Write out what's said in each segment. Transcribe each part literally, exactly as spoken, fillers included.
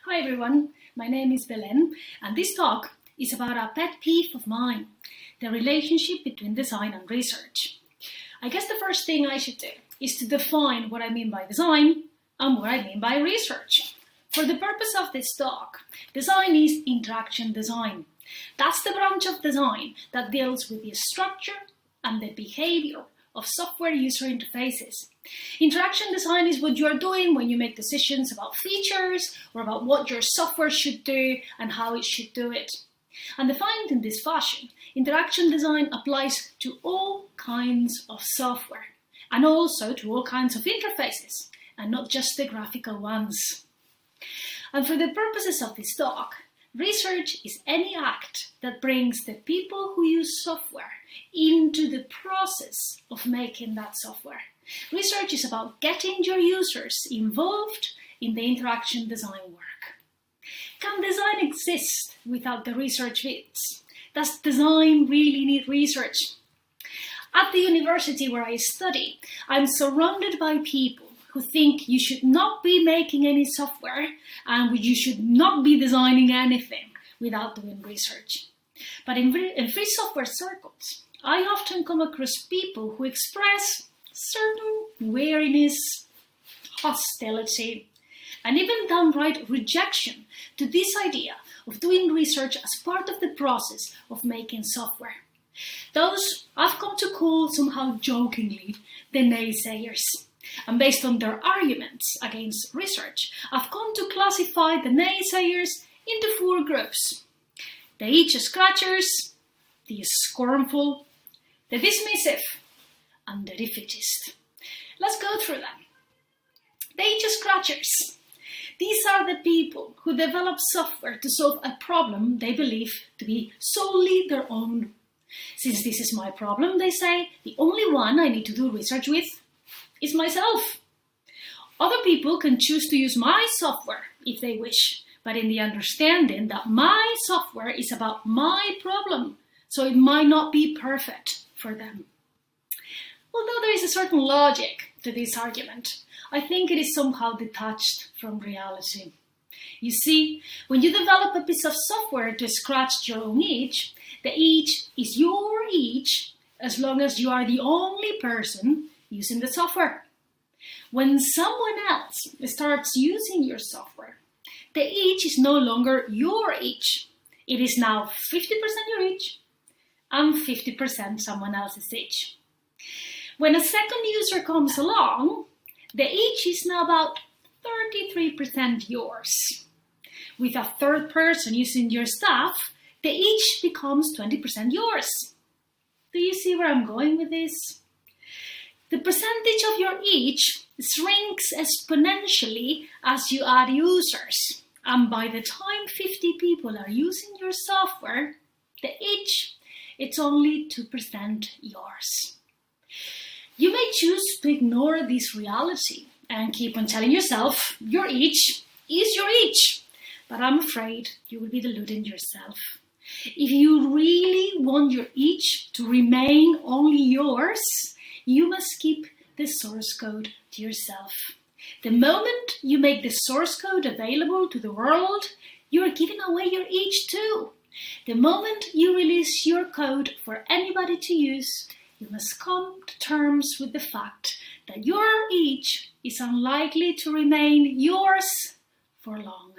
Hi everyone, my name is Belen, and this talk is about a pet peeve of mine, the relationship between design and research. I guess the first thing I should do is to define what I mean by design and what I mean by research. For the purpose of this talk, design is interaction design. That's the branch of design that deals with the structure and the behavior of software user interfaces. Interaction design is what you are doing when you make decisions about features or about what your software should do and how it should do it. And defined in this fashion, interaction design applies to all kinds of software and also to all kinds of interfaces and not just the graphical ones. And for the purposes of this talk, research is any act that brings the people who use software into the process of making that software. Research is about getting your users involved in the interaction design work. Can design exist without the research bits? Does design really need research? At the university where I study, I'm surrounded by people who think you should not be making any software and you should not be designing anything without doing research. But in, in free software circles, I often come across people who express certain wariness, hostility, and even downright rejection to this idea of doing research as part of the process of making software. Those I've come to call somehow jokingly the naysayers. And based on their arguments against research, I've come to classify the naysayers into four groups: the itch-scratchers, the scornful, the dismissive, and the defeatist. Let's go through them. The itch-scratchers. These are the people who develop software to solve a problem they believe to be solely their own. Since this is my problem, they say, the only one I need to do research with is myself. Other people can choose to use my software if they wish, but in the understanding that my software is about my problem, so it might not be perfect for them. Although there is a certain logic to this argument, I think it is somehow detached from reality. You see, when you develop a piece of software to scratch your own itch, the itch is your itch as long as you are the only person using the software. When someone else starts using your software, the itch is no longer your itch. It is now fifty percent your itch and fifty percent someone else's itch. When a second user comes along, the itch is now about thirty-three percent yours. With a third person using your stuff, the itch becomes twenty percent yours. Do you see where I'm going with this? The percentage of your itch shrinks exponentially as you add users. And by the time fifty people are using your software, the itch, it's only two percent yours. You may choose to ignore this reality and keep on telling yourself your itch is your itch. But I'm afraid you will be deluding yourself. If you really want your itch to remain only yours, you must keep the source code to yourself. The moment you make the source code available to the world, you are giving away your itch too. The moment you release your code for anybody to use, you must come to terms with the fact that your itch is unlikely to remain yours for long.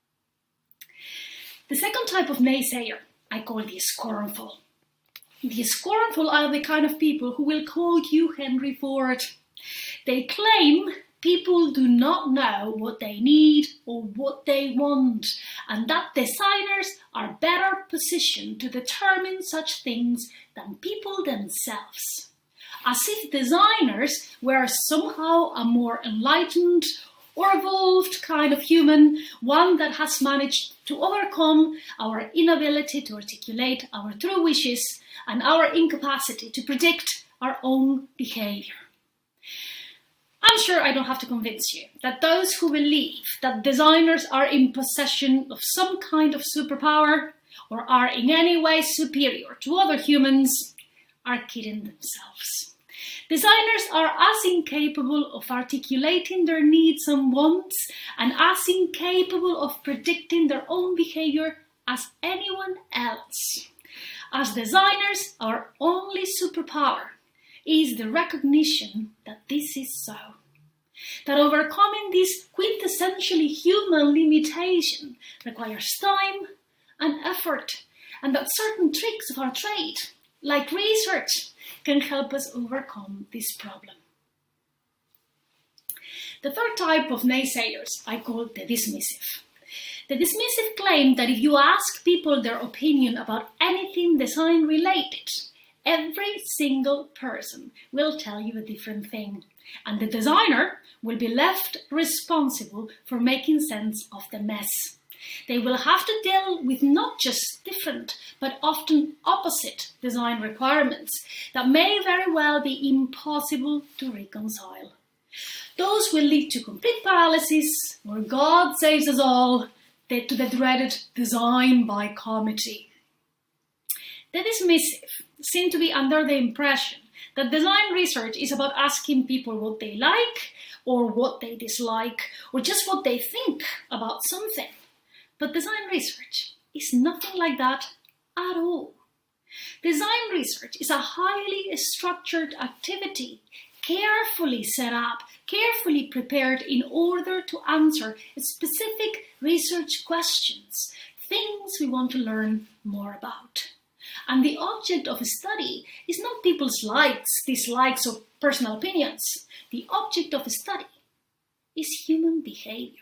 The second type of naysayer I call the scornful. The scornful are the kind of people who will call you Henry Ford. They claim people do not know what they need or what they want, and that designers are better positioned to determine such things than people themselves. As if designers were somehow a more enlightened or evolved kind of human, one that has managed to overcome our inability to articulate our true wishes and our incapacity to predict our own behavior. I'm sure I don't have to convince you that those who believe that designers are in possession of some kind of superpower or are in any way superior to other humans are kidding themselves. Designers are as incapable of articulating their needs and wants and as incapable of predicting their own behavior as anyone else. As designers, our only superpower is the recognition that this is so. That overcoming this quintessentially human limitation requires time and effort, and that certain tricks of our trade, like research, can help us overcome this problem. The third type of naysayers I call the dismissive. The dismissive claim that if you ask people their opinion about anything design related, every single person will tell you a different thing, and the designer will be left responsible for making sense of the mess. They will have to deal with not just different, but often opposite design requirements that may very well be impossible to reconcile. Those will lead to complete paralysis, or God saves us all, to the dreaded design by committee. The dismissive seem to be under the impression that design research is about asking people what they like or what they dislike or just what they think about something. But design research is nothing like that at all. Design research is a highly structured activity, carefully set up, carefully prepared in order to answer specific research questions, things we want to learn more about. And the object of a study is not people's likes, dislikes, or personal opinions. The object of a study is human behavior.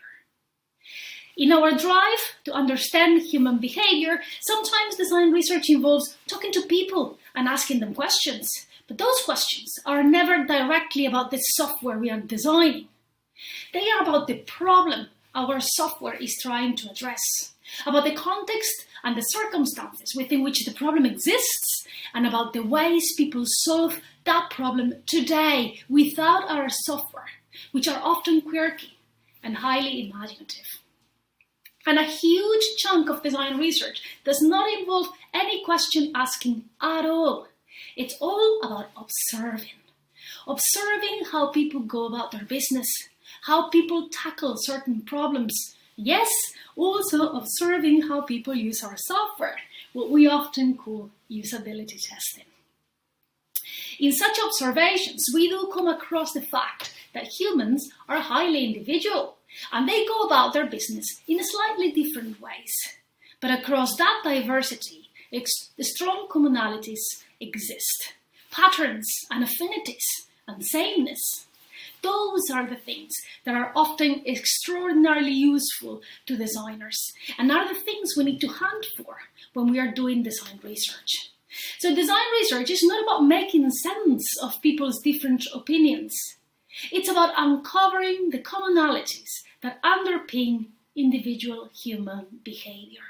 In our drive to understand human behavior, sometimes design research involves talking to people and asking them questions. But those questions are never directly about the software we are designing. They are about the problem our software is trying to address, about the context and the circumstances within which the problem exists, and about the ways people solve that problem today without our software, which are often quirky and highly imaginative. And a huge chunk of design research does not involve any question asking at all. It's all about observing. Observing how people go about their business, how people tackle certain problems. Yes, also observing how people use our software, what we often call usability testing. In such observations, we do come across the fact that humans are highly individual, and they go about their business in slightly different ways. But across that diversity, strong commonalities exist. Patterns and affinities and sameness. Those are the things that are often extraordinarily useful to designers and are the things we need to hunt for when we are doing design research. So design research is not about making sense of people's different opinions. It's about uncovering the commonalities that underpin individual human behavior.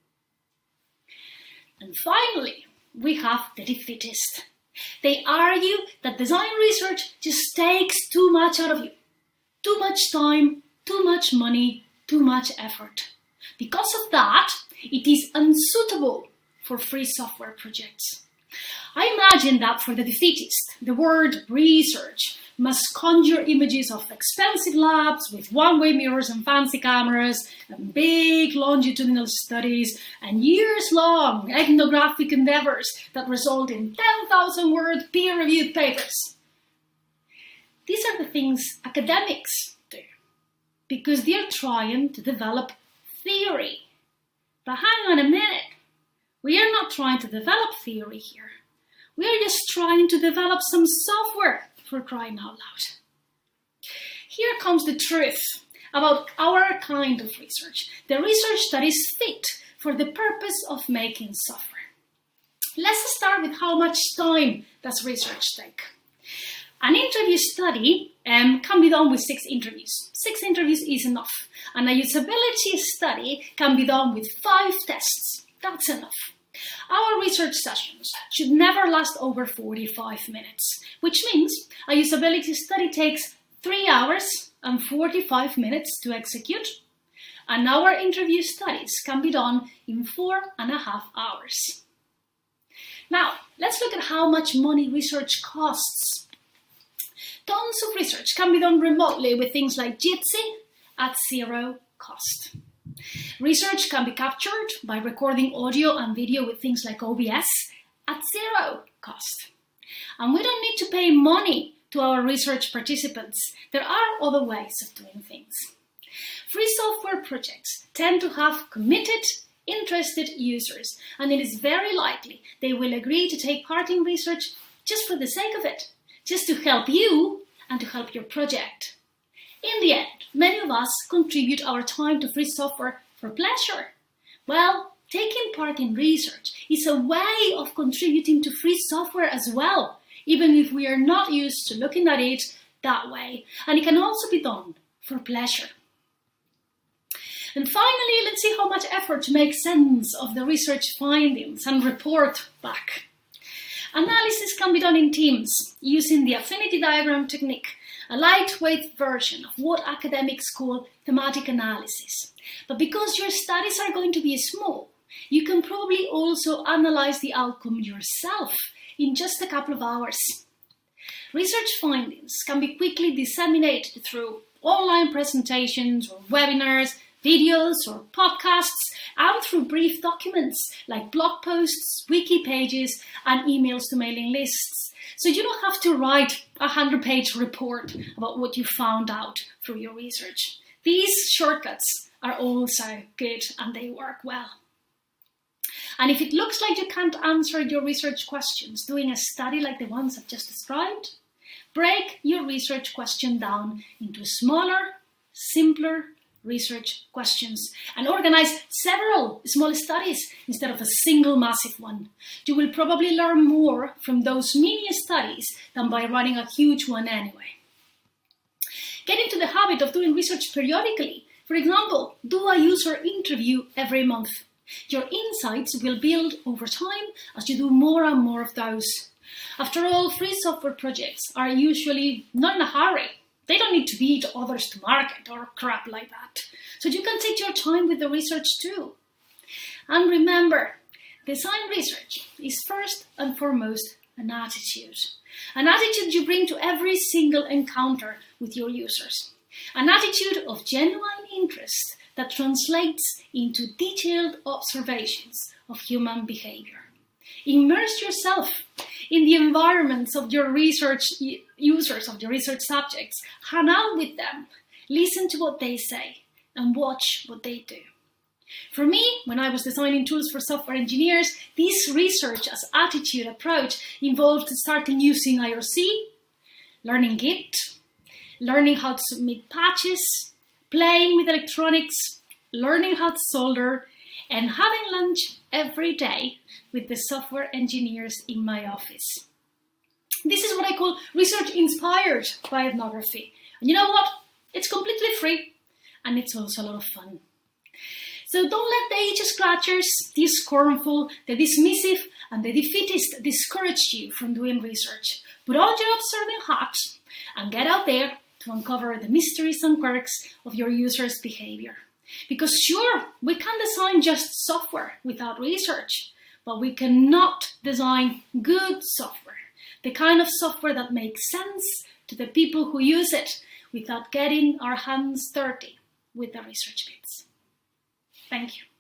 And finally, we have the defeatist. They argue that design research just takes too much out of you. Too much time, too much money, too much effort. Because of that, it is unsuitable for free software projects. I imagine that for the defeatist, the word research must conjure images of expensive labs with one-way mirrors and fancy cameras and big longitudinal studies and years-long ethnographic endeavors that result in ten thousand word peer-reviewed papers. These are the things academics do because they're trying to develop theory. But hang on a minute, we are not trying to develop theory here. We are just trying to develop some software, for crying out loud. Here comes the truth about our kind of research, the research that is fit for the purpose of making software. Let's start with how much time does research take. An interview study um, can be done with six interviews. Six interviews is enough. And a usability study can be done with five tests. That's enough. Our research sessions should never last over forty-five minutes, which means a usability study takes three hours and forty-five minutes to execute, and our interview studies can be done in four and a half hours. Now, let's look at how much money research costs. Tons of research can be done remotely with things like Jitsi at zero cost. Research can be captured by recording audio and video with things like O B S at zero cost. And we don't need to pay money to our research participants. There are other ways of doing things. Free software projects tend to have committed, interested users, and it is very likely they will agree to take part in research just for the sake of it, just to help you and to help your project. In the end, many of us contribute our time to free software for pleasure. Well, taking part in research is a way of contributing to free software as well, even if we are not used to looking at it that way. And it can also be done for pleasure. And finally, let's see how much effort to make sense of the research findings and report back. Analysis can be done in teams using the affinity diagram technique, a lightweight version of what academics call thematic analysis. But because your studies are going to be small, you can probably also analyze the outcome yourself in just a couple of hours. Research findings can be quickly disseminated through online presentations or webinars, videos or podcasts, and through brief documents like blog posts, wiki pages, and emails to mailing lists. So you don't have to write a hundred-page report about what you found out through your research. These shortcuts are also good and they work well. And if it looks like you can't answer your research questions doing a study like the ones I've just described, break your research question down into smaller, simpler research questions and organize several small studies instead of a single massive one. You will probably learn more from those mini studies than by running a huge one anyway. Get into the habit of doing research periodically. For example, do a user interview every month. Your insights will build over time as you do more and more of those. After all, free software projects are usually not in a hurry. They don't need to beat others to market or crap like that. So you can take your time with the research too. And remember, design research is first and foremost an attitude. An attitude you bring to every single encounter with your users. An attitude of genuine interest that translates into detailed observations of human behavior. Immerse yourself in the environments of your research users, of your research subjects. Hang out with them, listen to what they say, and watch what they do. For me, when I was designing tools for software engineers, this research as attitude approach involved starting using I R C, learning Git, learning how to submit patches, playing with electronics, learning how to solder, and having lunch every day with the software engineers in my office. This is what I call research inspired by ethnography. And you know what? It's completely free and it's also a lot of fun. So don't let the itch-scratchers, the scornful, the dismissive, and the defeatist discourage you from doing research. Put on your observing hat and get out there to uncover the mysteries and quirks of your users' behavior. Because sure, we can design just software without research, but we cannot design good software, the kind of software that makes sense to the people who use it without getting our hands dirty with the research bits. Thank you.